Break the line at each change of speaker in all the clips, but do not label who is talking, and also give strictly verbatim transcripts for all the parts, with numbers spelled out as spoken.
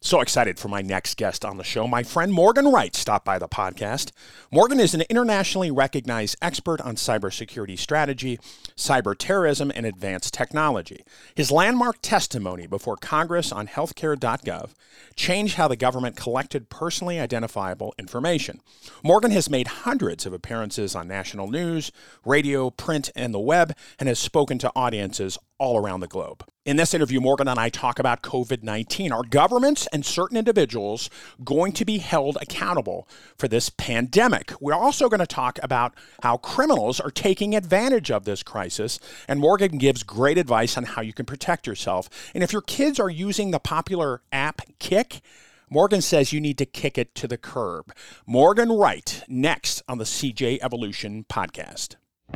So excited for my next guest on the show. My friend Morgan Wright stopped by the podcast. Morgan is an internationally recognized expert on cybersecurity strategy, cyber terrorism, and advanced technology. His landmark testimony before Congress on healthcare dot gov changed how the government collected personally identifiable information. Morgan has made hundreds of appearances on national news, radio, print, and the web, and has spoken to audiences all around the globe. In this interview, Morgan and I talk about covid nineteen. Are governments and certain individuals going to be held accountable for this pandemic? We're also going to talk about how criminals are taking advantage of this crisis, and Morgan gives great advice on how you can protect yourself. And if your kids are using the popular app Kik, Morgan says you need to kick it to the curb. Morgan Wright, next on the C J Evolution podcast.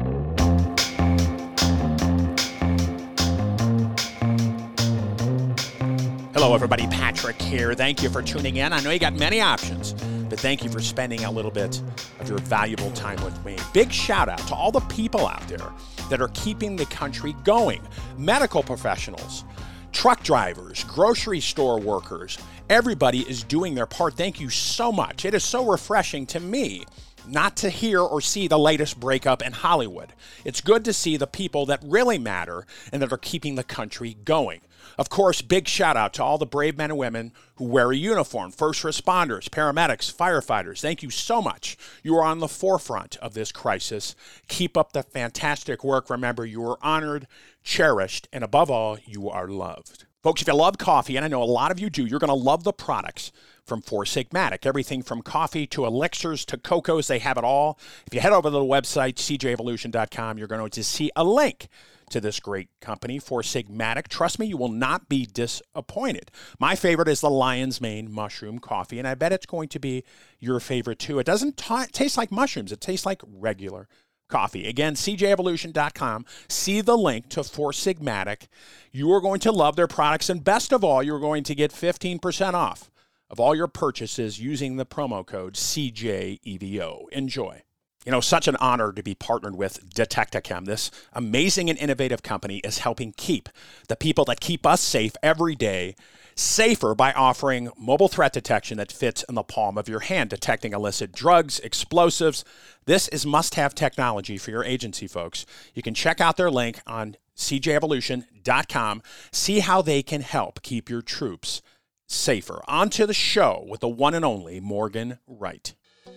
Hello, everybody. Patrick here. Thank you for tuning in. I know you got many options, but thank you for spending a little bit of your valuable time with me. Big shout out to all the people out there that are keeping the country going. Medical professionals, truck drivers, grocery store workers. Everybody is doing their part. Thank you so much. It is so refreshing to me not to hear or see the latest breakup in Hollywood. It's good to see the people that really matter and that are keeping the country going. Of course, big shout out to all the brave men and women who wear a uniform, first responders, paramedics, firefighters. Thank you so much. You are on the forefront of this crisis. Keep up the fantastic work. Remember, you are honored, cherished, and above all, you are loved. Folks, if you love coffee, and I know a lot of you do, you're going to love the products from Four Sigmatic. Everything from coffee to elixirs to cocos, they have it all. If you head over to the website, c j evolution dot com, you're going to see a link to this great company, Four Sigmatic. Trust me, you will not be disappointed. My favorite is the Lion's Mane Mushroom Coffee, and I bet it's going to be your favorite too. It doesn't t- taste like mushrooms. It tastes like regular coffee. Again, c j evolution dot com. See the link to Four Sigmatic. You are going to love their products, and best of all, you're going to get fifteen percent off of all your purchases using the promo code C J E V O. Enjoy. You know, such an honor to be partnered with Detectachem. This amazing and innovative company is helping keep the people that keep us safe every day safer by offering mobile threat detection that fits in the palm of your hand, detecting illicit drugs, explosives. This is must-have technology for your agency, folks. You can check out their link on c j evolution dot com. See how they can help keep your troops safer. On to the show with the one and only Morgan Wright.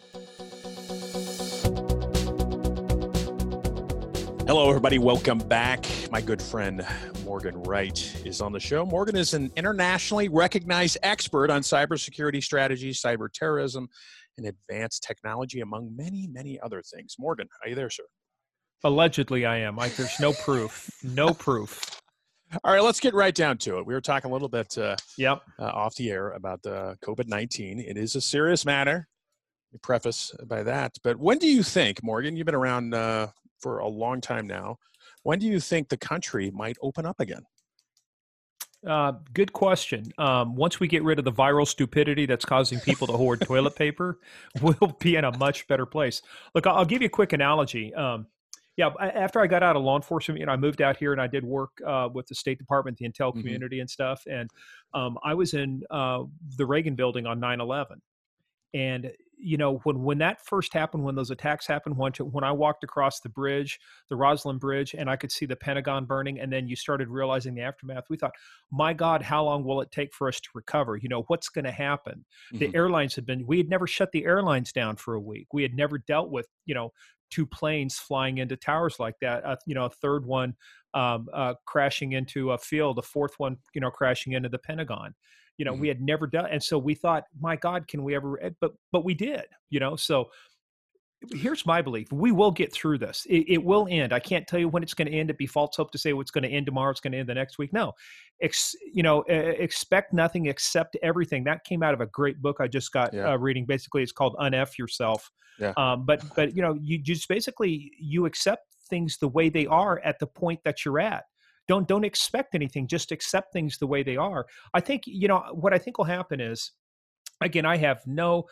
Hello, everybody. Welcome back. My good friend Morgan Wright is on the show. Morgan is an internationally recognized expert on cybersecurity strategy, cyber terrorism, and advanced technology, among many, many other things. Morgan, are you there, sir?
Allegedly, I am. Like, there's no proof. No proof.
All right, let's get right down to it. We were talking a little bit uh,
yep.
uh, off the air about uh, covid nineteen. It is a serious matter. Let me preface by that. But when do you think, Morgan, you've been around uh, for a long time now, when do you think the country might open up again?
Uh, good question. Um, once we get rid of the viral stupidity that's causing people to hoard toilet paper, we'll be in a much better place. Look, I'll, I'll give you a quick analogy. Um, yeah, after I got out of law enforcement, you know, I moved out here and I did work uh, with the State Department, the intel community mm-hmm. and stuff. And um, I was in uh, the Reagan building on nine eleven. And, you know, when, when that first happened, when those attacks happened, when, when I walked across the bridge, the Roslyn Bridge, and I could see the Pentagon burning, and then you started realizing the aftermath, we thought, my God, how long will it take for us to recover? You know, what's going to happen? Mm-hmm. The airlines had been, we had never shut the airlines down for a week. We had never dealt with, you know, two planes flying into towers like that, uh, you know, a third one um, uh, crashing into a field, a fourth one, you know, crashing into the Pentagon. You know, mm-hmm. we had never done. And so we thought, my God, can we ever, but, but we did, you know, so here's my belief. We will get through this. It, it will end. I can't tell you when it's going to end. It'd be false hope to say what's going to end tomorrow. It's going to end the next week. No, Ex, you know, uh, expect nothing, accept everything. That came out of a great book I just got yeah. uh, reading. Basically, it's called Un-F Yourself. Yeah. Um, but, but, you know, you just basically, you accept things the way they are at the point that you're at. Don't don't expect anything. Just accept things the way they are. I think, you know, what I think will happen is, again, I have no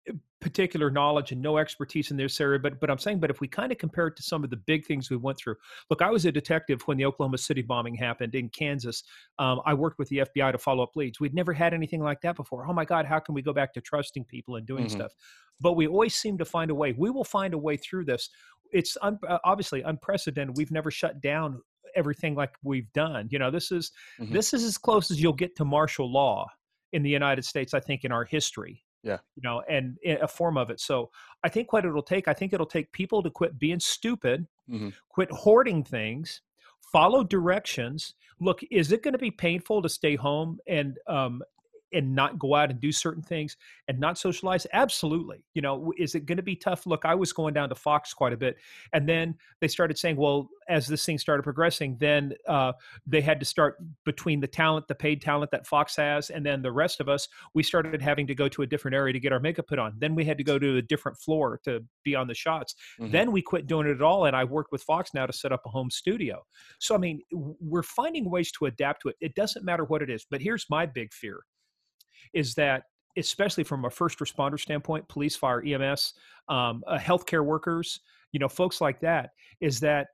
particular knowledge and no expertise in this area, but but I'm saying, but if we kind of compare it to some of the big things we went through. Look, I was a detective when the Oklahoma City bombing happened in Kansas. Um, I worked with the F B I to follow up leads. We'd never had anything like that before. Oh my God, how can we go back to trusting people and doing
Mm-hmm.
stuff? But we always seem to find a way. We will find a way through this. It's un- uh, obviously unprecedented. We've never shut down everything like we've done. You know, this is
Mm-hmm.
this is as close as you'll get to martial law in the United States, I think, in our history.
Yeah.
You know, and in a form of it. So I think what it'll take, I think it'll take people to quit being stupid,
Mm-hmm.
quit hoarding things, follow directions. Look, is it going to be painful to stay home and um and not go out and do certain things and not socialize? Absolutely. You know, is it going to be tough? Look, I was going down to Fox quite a bit, and then they started saying, well, as this thing started progressing, then uh, they had to start between the talent, the paid talent that Fox has, and then the rest of us, we started having to go to a different area to get our makeup put on. Then we had to go to a different floor to be on the shots.
Mm-hmm.
Then we quit doing it at all, and I work with Fox now to set up a home studio. So, I mean, we're finding ways to adapt to it. It doesn't matter what it is, but here's my big fear is that, especially from a first responder standpoint, police, fire, E M S, um, uh, healthcare workers, you know, folks like that, is that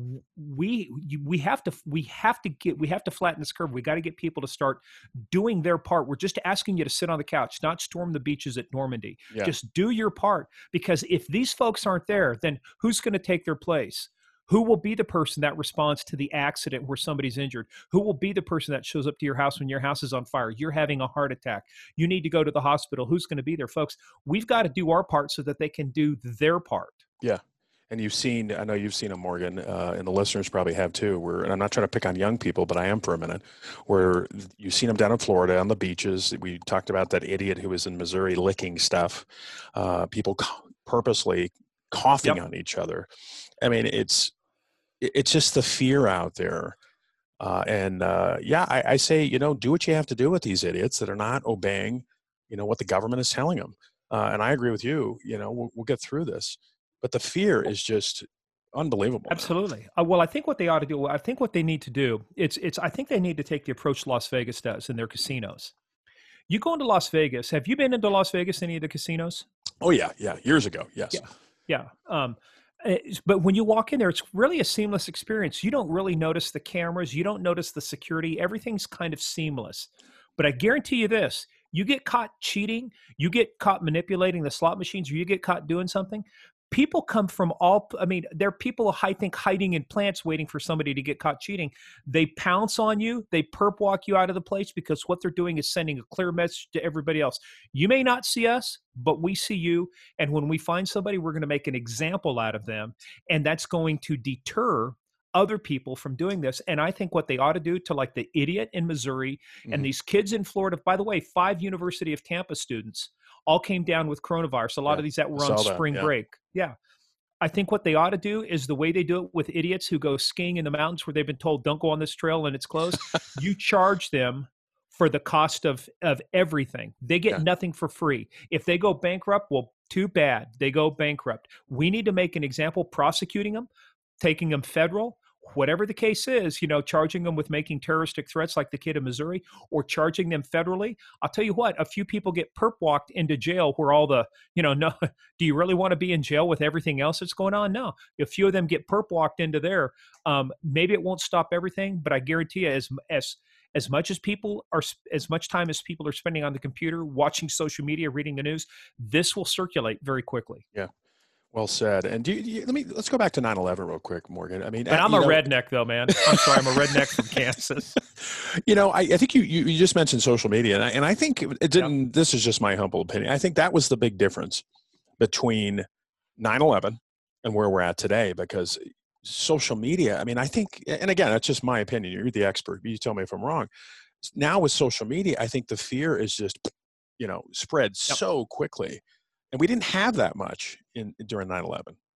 we we have to we have to get we have to flatten this curve. We got to get people to start doing their part. We're just asking you to sit on the couch, not storm the beaches at Normandy.
Yeah.
Just do your part, because if these folks aren't there, then who's going to take their place? Who will be the person that responds to the accident where somebody's injured? Who will be the person that shows up to your house when your house is on fire? You're having a heart attack. You need to go to the hospital. Who's going to be there? Folks, we've got to do our part so that they can do their part.
Yeah. And you've seen, I know you've seen them, Morgan, uh, and the listeners probably have too, where, and I'm not trying to pick on young people, but I am for a minute, where you've seen them down in Florida on the beaches. We talked about that idiot who was in Missouri licking stuff, uh, people co- purposely coughing
Yep.
on each other. I mean, it's, it's just the fear out there. Uh, and uh, yeah, I, I say, you know, do what you have to do with these idiots that are not obeying, you know, what the government is telling them. Uh, and I agree with you, you know, we'll, we'll get through this. But the fear is just unbelievable.
Absolutely. Uh, well, I think what they ought to do, I think what they need to do, it's, it's, I think they need to take the approach Las Vegas does in their casinos. You go into Las Vegas. Have you been into Las Vegas, any of the casinos?
Oh, yeah. Yeah. Years ago. Yes.
Yeah. Yeah. Um, it's- but when you walk in there, it's really a seamless experience. You don't really notice the cameras. You don't notice the security. Everything's kind of seamless. But I guarantee you this, you get caught cheating, you get caught manipulating the slot machines, or you get caught doing something. People come from all, I mean, there are people, I think, hiding in plants waiting for somebody to get caught cheating. They pounce on you. They perp walk you out of the place, because what they're doing is sending a clear message to everybody else. You may not see us, but we see you. And when we find somebody, we're going to make an example out of them. And that's going to deter other people from doing this. And I think what they ought to do to, like, the idiot in Missouri
Mhm.
and these kids in Florida, by the way, five University of Tampa students all came down with coronavirus. A lot
Yeah,
of these that
I
were on
saw that,
spring
yeah.
break. Yeah. I think what they ought to do is the way they do it with idiots who go skiing in the mountains where they've been told, don't go on this trail and it's closed. You charge them for the cost of, of everything. They get
Yeah.
nothing for free. If they go bankrupt, well, too bad. They go bankrupt. We need to make an example prosecuting them, taking them federal, whatever the case is, you know, charging them with making terroristic threats like the kid in Missouri, or charging them federally. I'll tell you what, a few people get perp walked into jail where all the, you know, no, do you really want to be in jail with everything else that's going on? No. A few of them get perp walked into there. Um, maybe it won't stop everything, but I guarantee you, as, as, as much as people are, as much time as people are spending on the computer, watching social media, reading the news, this will circulate very quickly.
Yeah. Well said. And do you, do you, let me, let's go back to nine eleven real quick, Morgan. I mean,
But
uh,
I'm
you
a
know,
redneck though, man. I'm sorry. I'm a redneck from Kansas.
You know, I, I think you, you you just mentioned social media, and I, and I think it didn't. This is just my humble opinion. I think that was the big difference between nine eleven and where we're at today, because social media. I mean, I think, and again, that's just my opinion. You're the expert. You tell me if I'm wrong. Now with social media, I think the fear is just, you know, spread
Yep.
so quickly, and we didn't have that much in during nine eleven.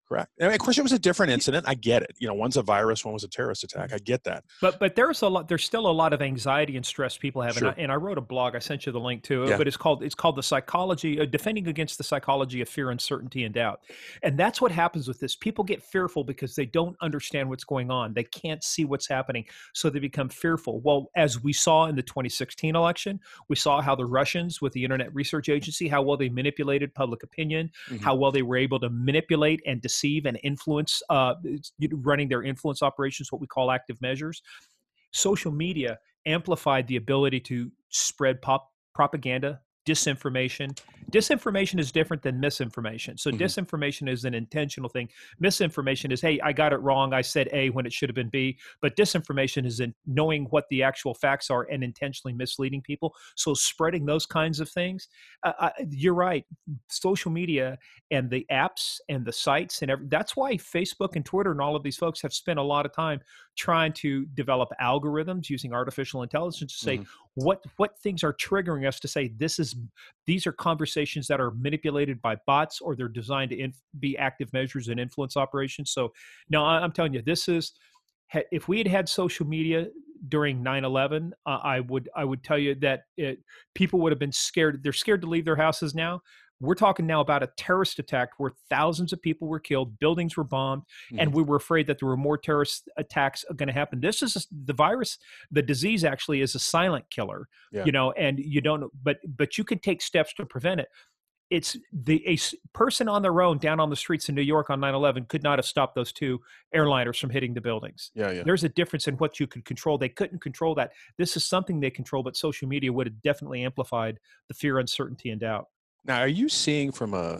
Correct. And of course, it was a different incident. I get it. You know, one's a virus, one was a terrorist attack. I get that.
But but there's a lot. There's still a lot of anxiety and stress people have.
Sure.
And, I, and I wrote a blog. I sent you the link to it.
Yeah.
But it's called it's called the psychology uh, defending against the psychology of fear, uncertainty, and doubt. And that's what happens with this. People get fearful because they don't understand what's going on. They can't see what's happening, so they become fearful. Well, as we saw in the twenty sixteen election, we saw how the Russians, with the Internet Research Agency, how well they manipulated public opinion, mm-hmm. how well they were able to manipulate and deceive and influence. Uh, running their influence operations, what we call active measures. Social media amplified the ability to spread pop propaganda, disinformation. Disinformation is different than misinformation. So mm-hmm. disinformation is an intentional thing. Misinformation is, hey, I got it wrong. I said A when it should have been B. But disinformation is in knowing what the actual facts are and intentionally misleading people. So spreading those kinds of things, uh, uh, you're right. Social media and the apps and the sites and every, that's why Facebook and Twitter and all of these folks have spent a lot of time trying to develop algorithms using artificial intelligence to say mm-hmm. what what things are triggering us to say this is these are conversations that are manipulated by bots or they're designed to inf- be active measures and influence operations. So no, I'm telling you, this is if we had had social media during nine eleven, uh, I would I would tell you that it, people would have been scared. They're scared to leave their houses now. We're talking now about a terrorist attack where thousands of people were killed, buildings were bombed, mm-hmm. and we were afraid that there were more terrorist attacks going to happen. This is a, the virus, the disease actually is a silent killer, yeah. you know, and you don't, but but you can take steps to prevent it. It's the a person on their own down on the streets in New York on nine eleven could not have stopped those two airliners from hitting the buildings.
Yeah, yeah.
There's a difference in what you could control. They couldn't control that. This is something they control, but social media would have definitely amplified the fear, uncertainty, and doubt.
Now, are you seeing from a,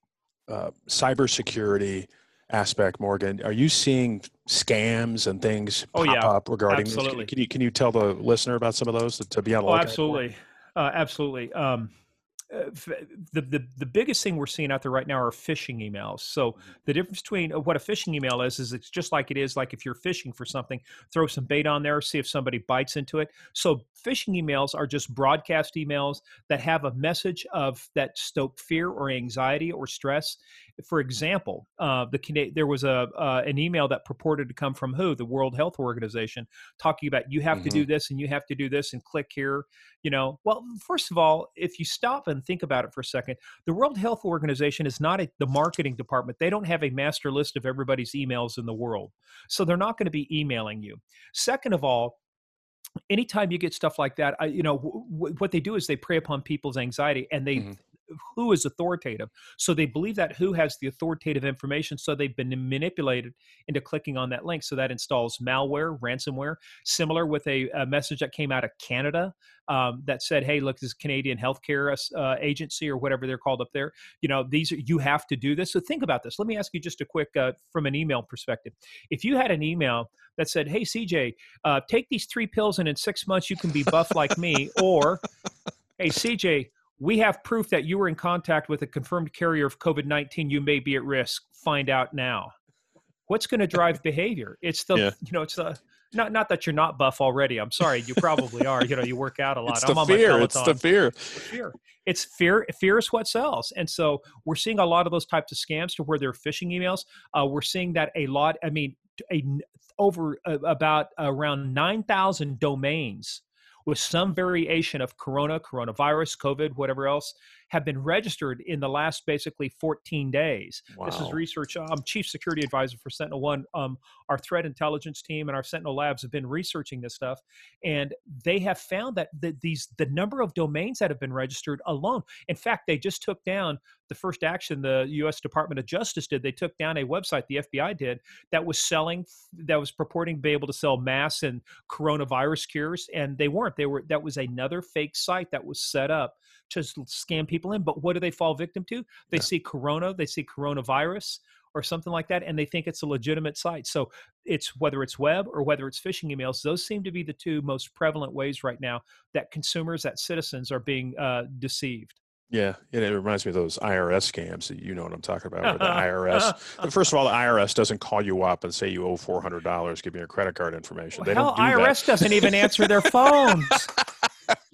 a cybersecurity aspect, Morgan, are you seeing scams and things
oh,
pop
yeah.
up regarding
absolutely.
this? Can you, can you tell the listener about some of those to, to be on the
oh,
lookout
absolutely. Uh, absolutely. Um, Uh, the, the the biggest thing we're seeing out there right now are phishing emails. So the difference between what a phishing email is, is it's just like it is like if you're fishing for something, throw some bait on there, see if somebody bites into it. So phishing emails are just broadcast emails that have a message of that stoke fear or anxiety or stress. For example, uh, the there was a uh, an email that purported to come from who? The World Health Organization, talking about you have mm-hmm. to do this and you have to do this and click here. You know, well, first of all, if you stop and think about it for a second, the World Health Organization is not a, the marketing department. They don't have a master list of everybody's emails in the world. So they're not going to be emailing you. Second of all, anytime you get stuff like that, I, you know, w- w- what they do is they prey upon people's anxiety and they mm-hmm. who is authoritative. So they believe that who has the authoritative information. So they've been manipulated into clicking on that link. So that installs malware, ransomware, similar with a, a message that came out of Canada um, that said, hey, look, this Canadian healthcare uh, agency or whatever they're called up there, you know, these are, you have to do this. So think about this. Let me ask you just a quick, uh, from an email perspective. If you had an email that said, hey, C J, uh, take these three pills and in six months you can be buff like me, or hey, C J, we have proof that you were in contact with a confirmed carrier of COVID nineteen. You may be at risk. Find out now. What's going to drive behavior? It's the, yeah. you know, it's the, not, not that you're not buff already. I'm sorry. You probably are. You know, you work out a lot.
It's
I'm
the
on
fear.
my
It's the fear.
It's fear. It's fear. Fear is what sells. And so we're seeing a lot of those types of scams to where they're phishing emails. Uh, we're seeing that a lot. I mean, a, over uh, about around nine thousand domains with some variation of corona, coronavirus, COVID, whatever else, have been registered in the last basically fourteen days.
Wow.
This is research. I'm chief security advisor for Sentinel One. Um, our threat intelligence team and our Sentinel labs have been researching this stuff, and they have found that the, these the number of domains that have been registered alone. In fact, they just took down the first action the U S Department of Justice did. They took down a website, the F B I did, that was selling, that was purporting to be able to sell mass and coronavirus cures, and they weren't. They were. That was another fake site that was set up to scam people in. But what do they fall victim to? They yeah. see corona, they see coronavirus or something like that, and they think it's a legitimate site. So it's whether it's web or whether it's phishing emails, those seem to be the two most prevalent ways right now that consumers, that citizens are being uh, deceived.
Yeah, it, it reminds me of those I R S scams that you know what I'm talking about. Where the I R S, first of all, the I R S doesn't call you up and say you owe four hundred dollars, give me your credit card information. They
Hell,
don't do
I R S
that.
doesn't even answer their phones.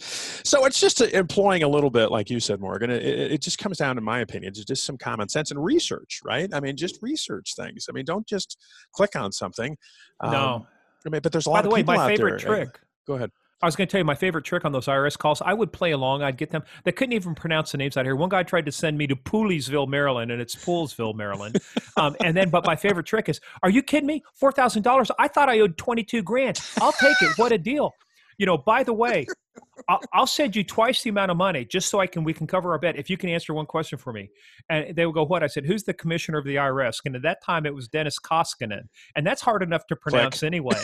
So it's just employing a little bit, like you said, Morgan. It, it just comes down, in my opinion, to just some common sense and research, right? I mean, just research things. I mean, don't just click on something. Um,
No.
I mean, but there's a
By
lot
the
of
way,
people
my
out
favorite
there.
trick.
Go ahead.
I was going to tell you my favorite trick on those I R S calls. I would play along. I'd get them. They couldn't even pronounce the names out here. One guy tried to send me to Poolesville, Maryland, and it's Poolsville, Maryland. Um, and then, but my favorite trick is, are you kidding me? four thousand dollars? I thought I owed twenty-two grand. I'll take it. What a deal. You know, by the way, I'll, I'll send you twice the amount of money just so I can, we can cover our bet if you can answer one question for me. And they will go, what? I said, who's the commissioner of the I R S? And at that time it was Dennis Koskinen. And that's hard enough to pronounce
Click.
anyway.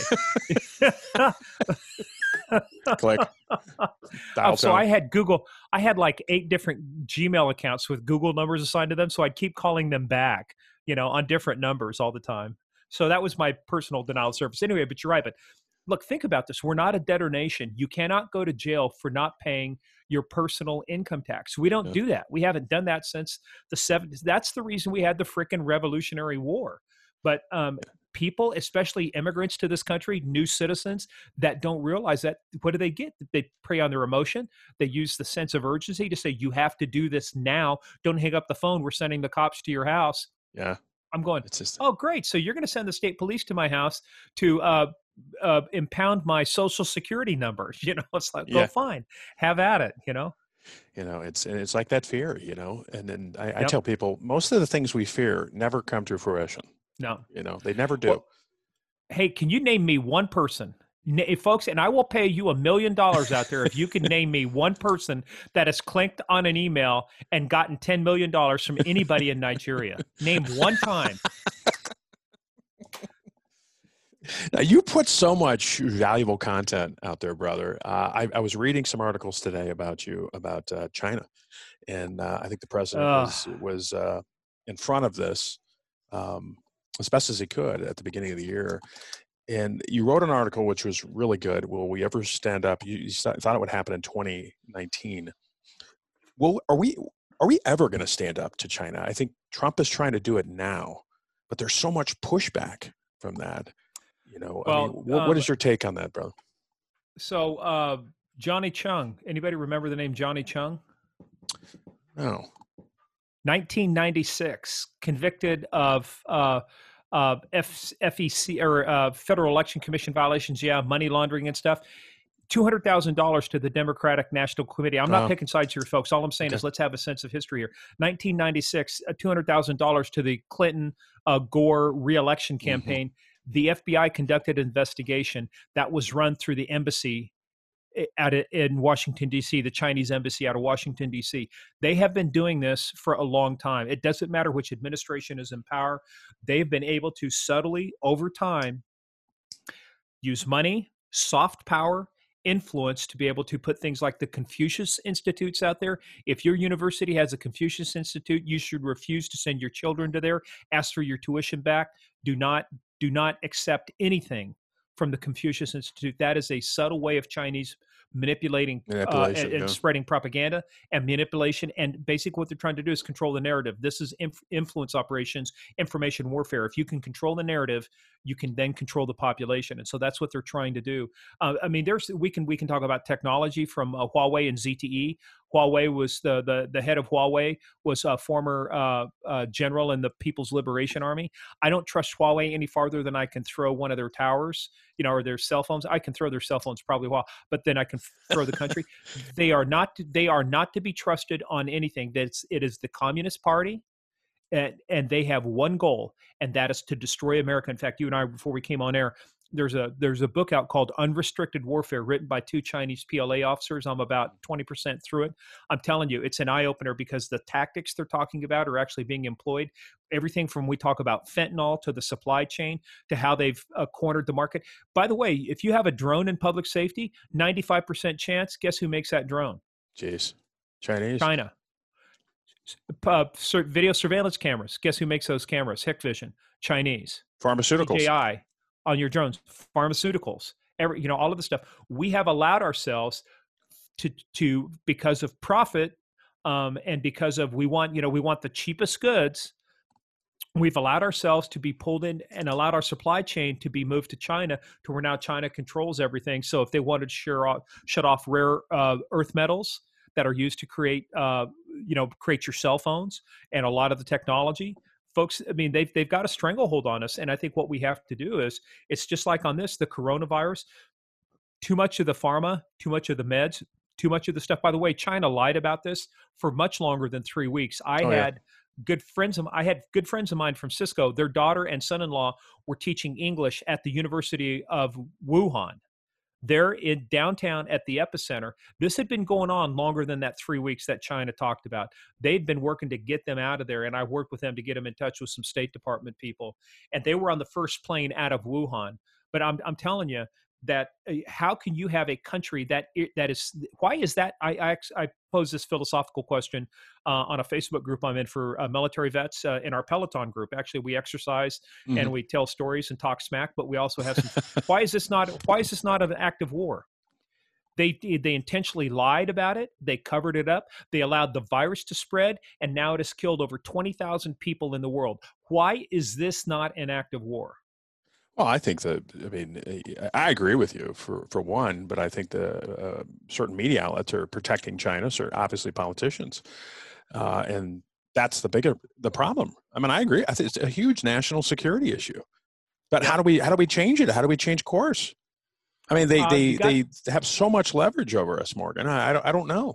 Click.
Um, so I had Google, I had like eight different Gmail accounts with Google numbers assigned to them. So I'd keep calling them back, you know, on different numbers all the time. So that was my personal denial of service. Anyway, but you're right. But look, think about this. We're not a debtor nation. You cannot go to jail for not paying your personal income tax. We don't
Yeah.
do that. We haven't done that since the seventies. That's the reason we had the frickin' Revolutionary War. But um, people, especially immigrants to this country, new citizens that don't realize that, what do they get? They prey on their emotion. They use the sense of urgency to say, you have to do this now. Don't hang up the phone. We're sending the cops to your house.
Yeah.
I'm going,
It's just,
oh, great. So you're going to send the state police to my house to uh, uh, impound my social security number. You know, it's like,
Yeah.
oh, fine. Have at it, you know?
you know, it's it's like that fear, you know, and then I, I
Yep.
tell people most of the things we fear never come to fruition.
No.
You know, they never do.
Well, hey, can you name me one person, Na- folks, and I will pay you a million dollars out there if you can name me one person that has clicked on an email and gotten ten million dollars from anybody in Nigeria. Name one time.
Now, you put so much valuable content out there, brother. Uh, I, I was reading some articles today about you, about uh, China. And uh, I think the president
Ugh.
was, was uh, in front of this um, as best as he could at the beginning of the year. And you wrote an article which was really good. Will we ever stand up? You, you thought it would happen in twenty nineteen. Well, are we are we ever going to stand up to China? I think Trump is trying to do it now, but there's so much pushback from that. You know,
Well,
I mean, what,
um,
what is your take on that, brother?
So, uh, Johnny Chung, anybody remember the name Johnny Chung?
No.
nineteen ninety-six, convicted of uh, uh, F- FEC or uh, Federal Election Commission violations, yeah, money laundering and stuff. two hundred thousand dollars to the Democratic National Committee. I'm
Wow.
not picking sides here, folks. All I'm saying
Okay.
is let's have a sense of history here. nineteen ninety-six, uh, two hundred thousand dollars to the Clinton uh, Gore reelection campaign. Mm-hmm. The F B I conducted an investigation that was run through the embassy at a, in Washington, D C, the Chinese embassy out of Washington, D C. They have been doing this for a long time. It doesn't matter which administration is in power. They've been able to subtly, over time, use money, soft power, influence to be able to put things like the Confucius Institutes out there. If your university has a Confucius Institute, you should refuse to send your children to there. Ask for your tuition back. Do not, do not accept anything from the Confucius Institute. That is a subtle way of Chinese manipulating uh, and, and
yeah.
spreading propaganda and manipulation. And basically what they're trying to do is control the narrative. This is inf- influence operations, information warfare. If you can control the narrative, you can then control the population. And so that's what they're trying to do. Uh, I mean, there's we can we can talk about technology from uh, Huawei and Z T E. Huawei was the the, the head of Huawei was a former uh, uh, general in the People's Liberation Army. I don't trust Huawei any farther than I can throw one of their towers, you know, or their cell phones. I can throw their cell phones probably well, but then I can throw the country. They are not they are not to be trusted on anything. That's it is the Communist Party. And, and they have one goal, and that is to destroy America. In fact, you and I, before we came on air, there's a there's a book out called Unrestricted Warfare, written by two Chinese P L A officers. I'm about twenty percent through it. I'm telling you, it's an eye-opener because the tactics they're talking about are actually being employed. Everything from we talk about fentanyl to the supply chain to how they've uh, cornered the market. By the way, if you have a drone in public safety, ninety-five percent chance, guess who makes that drone?
Jeez. Chinese?
China. Uh, video surveillance cameras. Guess who makes those cameras? Hikvision. Chinese.
Pharmaceuticals.
D J I on your drones. Pharmaceuticals. Every, you know, all of the stuff. We have allowed ourselves to, to because of profit um, and because of we want, you know, we want the cheapest goods. we've allowed ourselves to be pulled in and allowed our supply chain to be moved to China, to where now China controls everything. So if they wanted to share off, shut off rare uh, earth metals that are used to create, uh, you know, create your cell phones and a lot of the technology, folks, I mean, they've they've got a stranglehold on us. And I think what we have to do is, it's just like on this, the coronavirus, too much of the pharma, too much of the meds, too much of the stuff. By the way, China lied about this for much longer than three weeks. I
Oh, yeah.
had good friends of I had good friends of mine from Cisco. Their daughter and son-in-law were teaching English at the University of Wuhan. They're in downtown at the epicenter. This had been going on longer than that three weeks that China talked about. They'd been working to get them out of there, and I worked with them to get them in touch with some State Department people. And they were on the first plane out of Wuhan. But I'm I'm telling you that uh, how can you have a country that i- that is why is that? I I, ex- I pose this philosophical question uh, on a Facebook group I'm in for uh, military vets uh, in our Peloton group. Actually, we exercise
Mhm.
and we tell stories and talk smack, but we also have some. Why is this not? Why is this not an act of war? They they intentionally lied about it. They covered it up. They allowed the virus to spread, and now it has killed over twenty thousand people in the world. Why is this not an act of war?
Well, I think that, I mean, eh, I agree with you for, for one, but I think the uh, certain media outlets are protecting China, certain, obviously politicians. Uh, and that's the bigger, the problem. I mean, I agree. I think it's a huge national security issue, but how
Yep.
do we, how do we change it? How do we change course? I mean, they,
Uh,
they,
you got
they have so much leverage over us, Morgan. I, I don't, I don't know.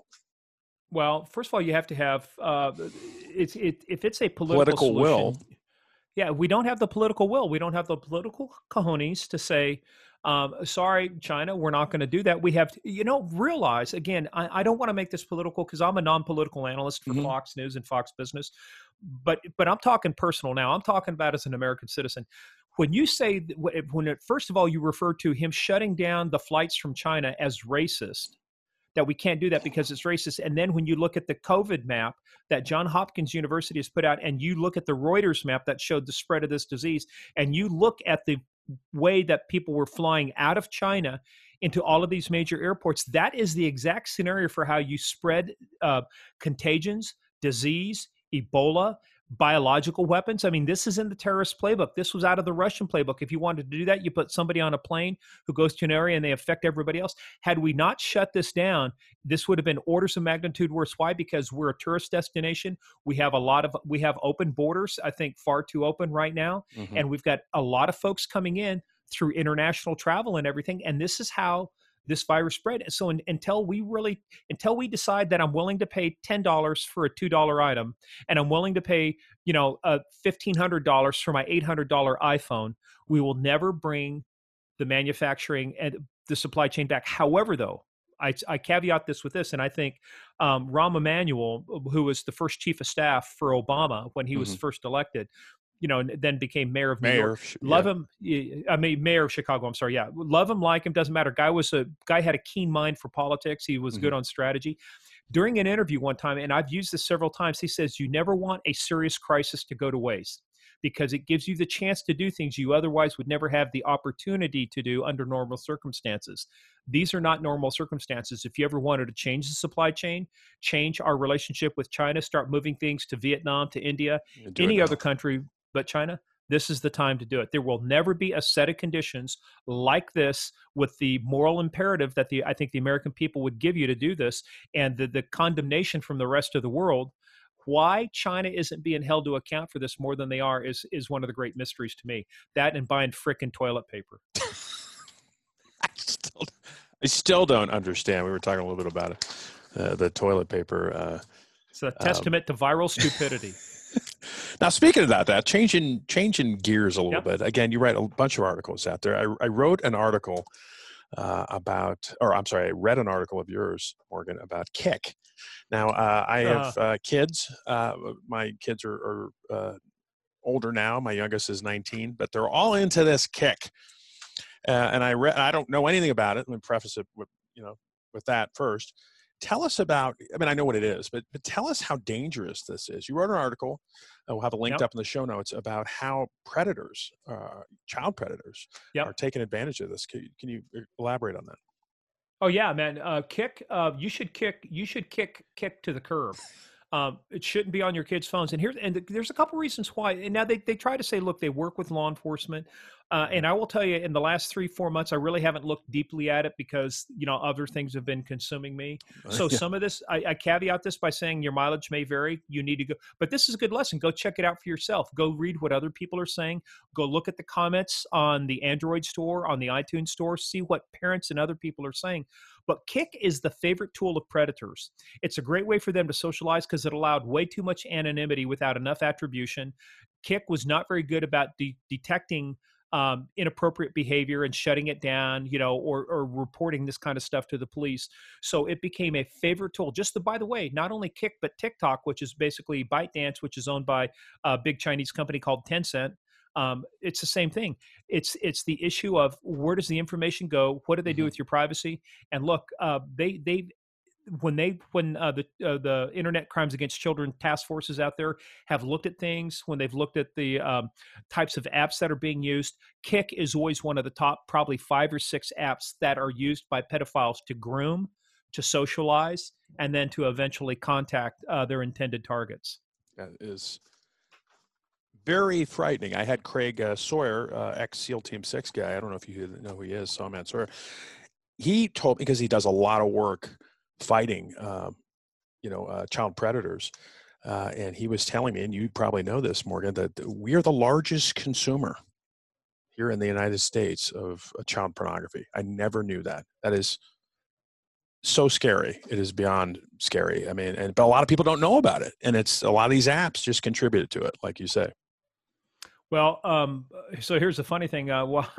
well. First of all, you have to have uh, it's it, if it's a political
Political will.
solution. Yeah, we don't have the political will. We don't have the political cojones to say, um, sorry, China, we're not going to do that. We have, to, you know, realize again, I, I don't want to make this political because I'm a non-political analyst for
Mhm.
Fox News and Fox Business, but but I'm talking personal now. I'm talking about as an American citizen. When you say th- wh- when it, first of all, you refer to him shutting down the flights from China as racist, that we can't do that because it's racist. And then when you look at the COVID map that John Hopkins University has put out, and you look at the Reuters map that showed the spread of this disease, and you look at the way that people were flying out of China into all of these major airports, that is the exact scenario for how you spread uh, contagions, disease, Ebola, biological weapons. I mean, this is in the terrorist playbook. This was out of the Russian playbook. If you wanted to do that, you put somebody on a plane who goes to an area and they affect everybody else. Had we not shut this down, this would have been orders of magnitude worse. Why? Because we're a tourist destination. We have a lot of, we have open borders, I think far too open right now.
Mhm.
And we've got a lot of folks coming in through international travel and everything. And this is how this virus spread. So un, until we really, until we decide that I'm willing to pay ten dollars for a two dollar item, and I'm willing to pay, you know, uh, fifteen hundred dollars for my eight hundred dollar iPhone, we will never bring the manufacturing and the supply chain back. However, though, I, I caveat this with this, and I think um, Rahm Emanuel, who was the first chief of staff for Obama when he was
Mhm.
first elected, you know, and then became mayor of New
Mayor.
York.
sh-
Love
Yeah.
him. y- I mean, mayor of Chicago. I'm sorry. Yeah, love him, like him, doesn't matter. Guy was a guy had a keen mind for politics. He was good
Mhm.
on strategy. During an interview one time, and I've used this several times, he says, you never want a serious crisis to go to waste because it gives you the chance to do things you otherwise would never have the opportunity to do under normal circumstances. These are not normal circumstances. If you ever wanted to change the supply chain, change our relationship with China, start moving things to Vietnam, to India,
You do it
any
now.
other country but China, this is the time to do it. There will never be a set of conditions like this with the moral imperative that the I think the American people would give you to do this, and the, the condemnation from the rest of the world. Why China isn't being held to account for this more than they are is is one of the great mysteries to me. That and buying frickin' toilet paper.
I still, I still don't understand. We were talking a little bit about it, uh, the toilet paper. Uh,
It's a
um,
testament to viral stupidity.
now, speaking about that, changing changing gears a little
Yep.
bit. Again, you write a bunch of articles out there. I, I wrote an article uh, about, or I'm sorry, I read an article of yours, Morgan, about Kick. Now, uh, I have uh, kids. Uh, my kids are, are uh, older now. My youngest is nineteen, but they're all into this Kick. Uh, and I read, I don't know anything about it. Let me preface it with, you know, with that first. Tell us about, I mean, I know what it is, but, but tell us how dangerous this is. You wrote an article, uh, we'll have it linked
Yep.
up in the show notes, about how predators, uh, child predators,
Yep.
are taking advantage of this. Can, you- can you elaborate on that?
Oh yeah, man. Uh, kick. Uh, you should kick. You should kick. Kick to the curb. Um, it shouldn't be on your kids' phones. And here's and th- there's a couple reasons why. And now they they try to say, look, they work with law enforcement. Uh,
Mhm.
and I will tell you, in the last three four months, I really haven't looked deeply at it because you know other things have been consuming me. So
Yeah.
some of this, I, I caveat this by saying your mileage may vary. You need to go, but this is a good lesson. Go check it out for yourself. Go read what other people are saying. Go look at the comments on the Android store, on the iTunes store. See what parents and other people are saying. But Kick is the favorite tool of predators. It's a great way for them to socialize because it allowed way too much anonymity without enough attribution. Kick was not very good about de- detecting um, inappropriate behavior and shutting it down, you know, or, or reporting this kind of stuff to the police. So it became a favorite tool. Just the, by the way, not only Kick, but TikTok, which is basically ByteDance, which is owned by a big Chinese company called Tencent. Um, it's the same thing. It's it's the issue of where does the information go? What do they do
Mhm.
with your privacy? And look, uh, they they when they when uh, the uh, the Internet Crimes Against Children task forces out there have looked at things, when they've looked at the um, types of apps that are being used, Kick is always one of the top, probably five or six apps that are used by pedophiles to groom, to socialize, and then to eventually contact uh, their intended targets.
That is very frightening. I had Craig uh, Sawyer, uh, ex SEAL Team Six guy. I don't know if you know who he is, Sawman Sawyer. He told me, because he does a lot of work fighting, um, you know, uh, child predators, uh, and he was telling me, and you probably know this, Morgan, that we are the largest consumer here in the United States of uh, child pornography. I never knew that. That is so scary. It is beyond scary. I mean, and but a lot of people don't know about it, and it's a lot of these apps just contributed to it, like you say.
Well, um, so here's the funny thing. Uh, well,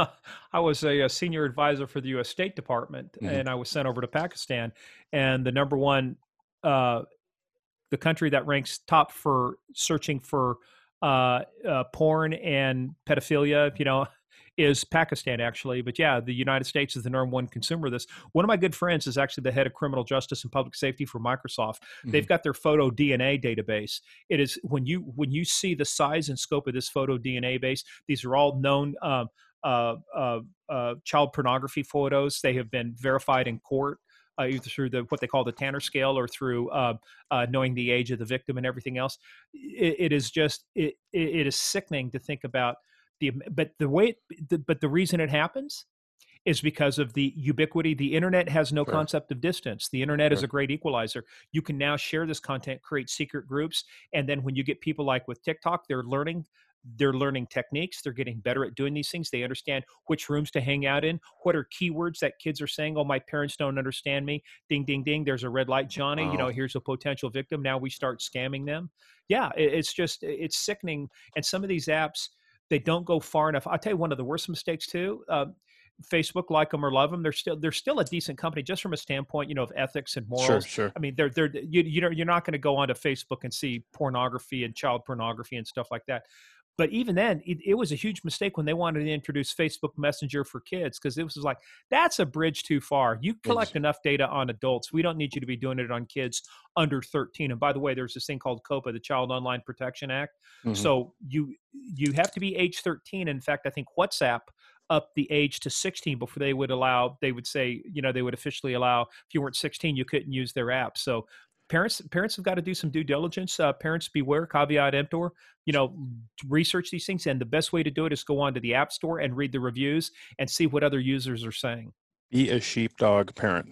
I was a, a senior advisor for the U S State Department,
Hmm.
and I was sent over to Pakistan. And the number one, uh, the country that ranks top for searching for uh, uh, porn and pedophilia, you know, is Pakistan, actually. But yeah, the United States is the number one consumer of this. One of my good friends is actually the head of criminal justice and public safety for Microsoft.
Hmm.
They've got their photo D N A database. It is when you when you see the size and scope of this photo D N A base, these are all known um, uh, uh, uh, child pornography photos. They have been verified in court. Uh, either through the what they call the Tanner scale or through uh, uh, knowing the age of the victim and everything else. It, it is just it, it is sickening to think about the but the way the, but the reason it happens is because of the ubiquity. The internet has no
Sure.
concept of distance. The internet is
Sure.
a great equalizer. You can now share this content, create secret groups, and then when you get people like with TikTok, they're learning they're learning techniques. They're getting better at doing these things. They understand which rooms to hang out in. What are keywords that kids are saying? Oh, my parents don't understand me. Ding, ding, ding. There's a red light, Johnny. You
Wow.
know, here's a potential victim. Now we start scamming them. Yeah, it, it's just, it's sickening. And some of these apps, they don't go far enough. I'll tell you one of the worst mistakes too. Uh, Facebook, like them or love them, they're still they're still a decent company just from a standpoint, you know, of ethics and
Sure.
morals.
Sure.
I mean, they're they're you you know you're not going to go onto Facebook and see pornography and child pornography and stuff like that. But even then, it, it was a huge mistake when they wanted to introduce Facebook Messenger for kids because it was like that's a bridge too far. You
Ex-
collect enough data on adults. We don't need you to be doing it on kids under thirteen. And by the way, there's this thing called COPA, the Child Online Protection Act.
mhm.
So you you have to be age thirteen. In fact, I think WhatsApp up the age to sixteen before they would allow they would say you know they would officially allow if you weren't sixteen you couldn't use their app. So parents parents have got to do some due diligence. Uh, parents beware, caveat emptor. You know, research these things, and the best way to do it is go onto the app store and read the reviews and see what other users are saying.
Be a sheepdog parent.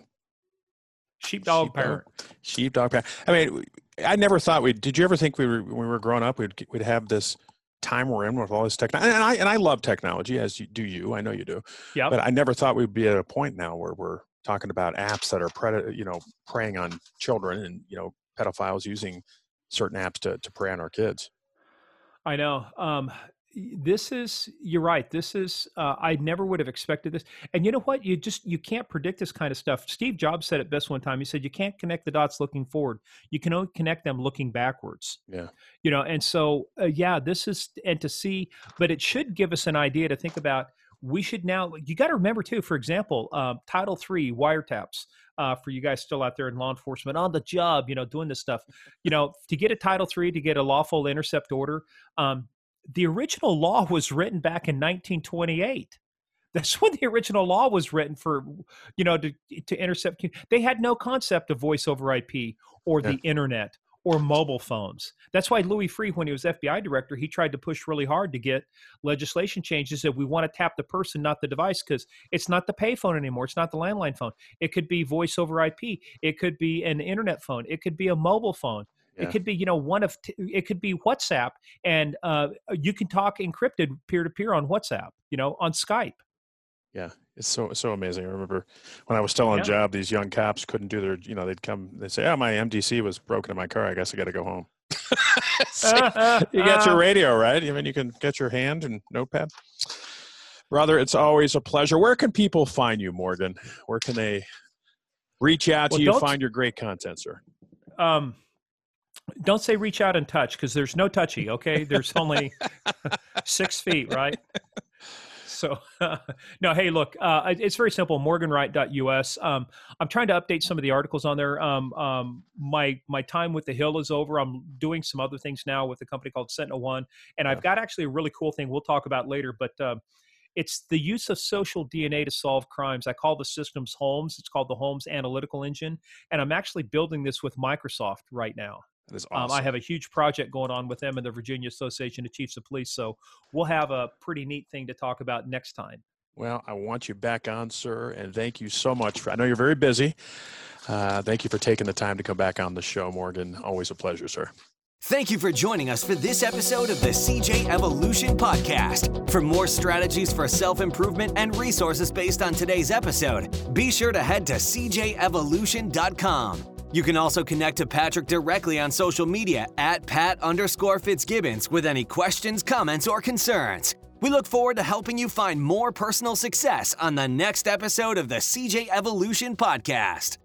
Sheepdog parent.
Sheepdog parent. I mean, I never thought we. Did you ever think we were when we were growing up we'd we'd have this time we're in with all this technology? And I and I love technology, as you do. You, I know you do.
Yep.
But I never thought we'd be at a point now where we're talking about apps that are pred- you know, preying on children, and you know, pedophiles using certain apps to to prey on our kids.
I know. Um, this is, you're right. This is, uh, I never would have expected this. And you know what? You just, you can't predict this kind of stuff. Steve Jobs said it best one time. He said, you can't connect the dots looking forward. You can only connect them looking backwards.
Yeah.
You know, and so, uh, yeah, this is, and to see, but it should give us an idea to think about. We should now, you got to remember too, for example, uh, Title three wiretaps. Uh, for you guys still out there in law enforcement on the job, you know, doing this stuff, you know, to get a Title three, to get a lawful intercept order, um, the original law was written back in nineteen twenty-eight. That's when the original law was written for, you know, to to intercept. They had no concept of voice over I P or
Yeah.
the internet or mobile phones. That's why Louis Freeh, when he was F B I director, he tried to push really hard to get legislation changes that we want to tap the person, not the device, because it's not the payphone anymore. It's not the landline phone. It could be voice over I P. It could be an internet phone. It could be a mobile phone. Yeah. It could be, you know, one of, t- it could be WhatsApp, and uh, you can talk encrypted peer-to-peer on WhatsApp, you know, on Skype.
Yeah, it's so so amazing. I remember when I was still on yeah. job, these young cops couldn't do their, you know, they'd come, they'd say, "Oh, my M D C was broken in my car. I guess I got to go home." So, you got your radio, right? I mean, you can get your hand and notepad. Brother, it's always a pleasure. Where can people find you, Morgan? Where can they reach out to well, you, find your great content, sir? Um.
Don't say reach out and touch, because there's no touchy, okay? There's only six feet, right? So, uh, no, hey, look, uh, it's very simple, morgan wright dot U S. Um, I'm trying to update some of the articles on there. Um, um, my my time with The Hill is over. I'm doing some other things now with a company called Sentinel One, and I've got actually a really cool thing we'll talk about later, but uh, it's the use of social D N A to solve crimes. I call the systems Holmes. It's called the Holmes Analytical Engine, and I'm actually building this with Microsoft right now.
That is awesome.
Um, I have a huge project going on with them and the Virginia Association of Chiefs of Police, so we'll have a pretty neat thing to talk about next time.
Well, I want you back on, sir, and thank you so much. For, I know you're very busy. Uh, thank you for taking the time to come back on the show, Morgan. Always a pleasure, sir.
Thank you for joining us for this episode of the C J Evolution Podcast. For more strategies for self-improvement and resources based on today's episode, be sure to head to c j evolution dot com. You can also connect to Patrick directly on social media at Pat underscore Fitzgibbons with any questions, comments, or concerns. We look forward to helping you find more personal success on the next episode of the C J Evolution Podcast.